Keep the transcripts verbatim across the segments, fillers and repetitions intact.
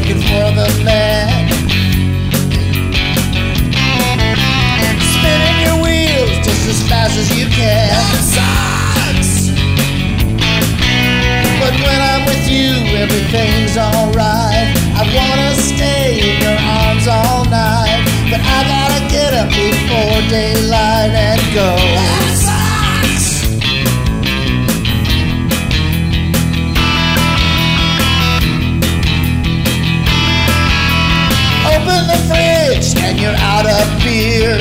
looking for the man. Spinning your wheels just as fast as you can. That sucks. But when I'm with you, everything's alright. I wanna stay in your arms all night, but I gotta get up before daylight and go. That sucks. Open the fridge and you're out of beer.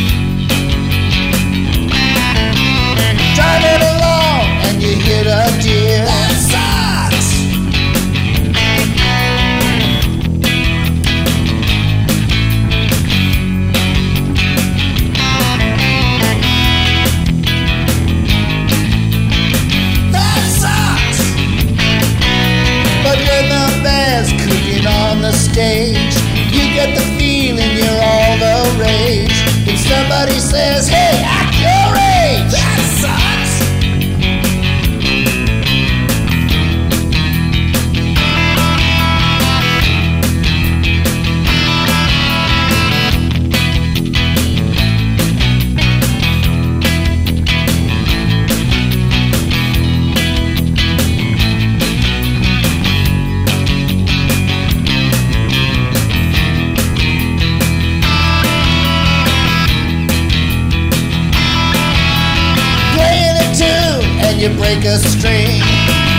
Driving along and you hit a deer. That sucks. That sucks. But when the band's cooking on the stage, you get the feeling you're all the rage. If somebody says, hey, act your age, that sucks. You break a string.